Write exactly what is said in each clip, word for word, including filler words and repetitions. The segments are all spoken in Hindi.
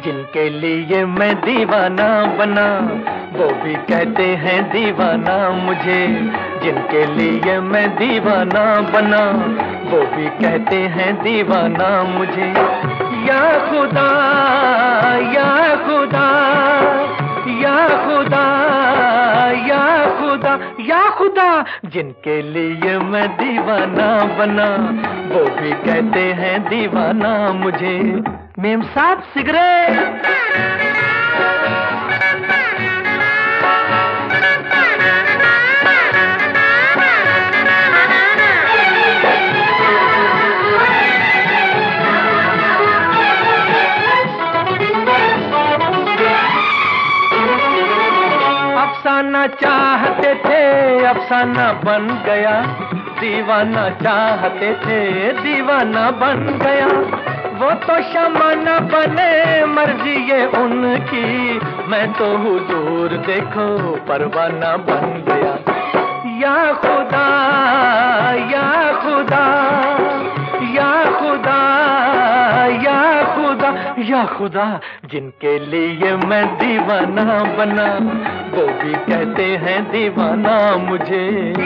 जिनके लिए मैं दीवाना बना वो भी कहते हैं दीवाना मुझे। जिनके लिए मैं दीवाना बना वो भी कहते हैं दीवाना मुझे। या खुदा या खुदा या खुदा या खुदा या खुदा, जिनके लिए मैं दीवाना बना वो भी कहते हैं दीवाना मुझे। मेम साहब सिगरेट। अफसाना चाहते थे अफसाना बन गया, दीवाना चाहते थे दीवाना बन गया। वो तो शम्मा न बने मर्जी ये उनकी, मैं तो हुजूर देखो परवाना बन गया। या खुदा या खुदा या खुदा या खुदा या खुदा, जिनके लिए मैं दीवाना बना वो भी कहते हैं दीवाना मुझे।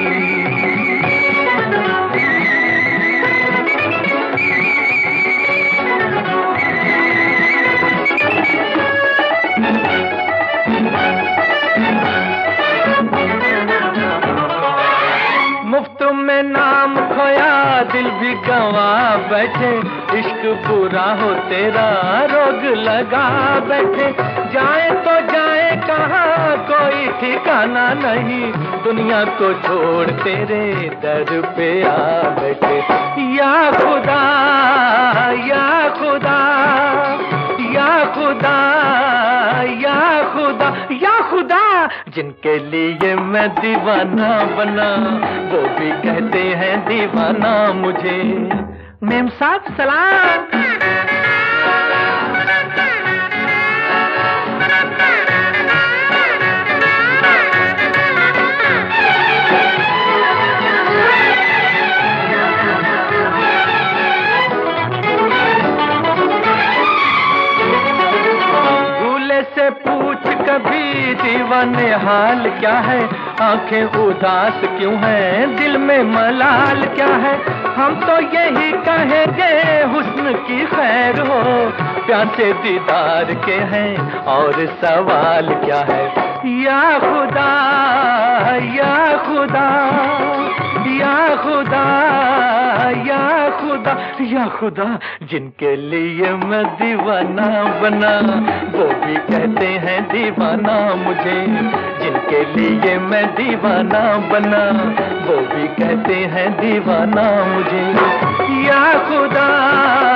मुफ्त में नाम खोया दिल भी गवा बैठे, इश्क बुरा हो तेरा रोग लगा बैठे। जाए तो जाए कहाँ कोई ठिकाना नहीं, दुनिया को छोड़ तेरे दर पे आ बैठे। या खुदा या खुदा या खुदा या खुदा या खुदा, जिनके लिए मैं दीवाना बना वो भी कहते हैं दीवाना मुझे। मेम साहब सलाम। से पूछ कभी दीवाने हाल क्या है, आंखें उदास क्यों हैं दिल में मलाल क्या है। हम तो यही कहेंगे हुस्न की खैर हो, प्यासे दीदार के हैं और सवाल क्या है। या खुदा या खुदा या खुदा या खुदा या खुदा, जिनके लिए मैं दीवाना बना वो भी कहते हैं दीवाना मुझे। जिनके लिए मैं दीवाना बना वो भी कहते हैं दीवाना मुझे। या खुदा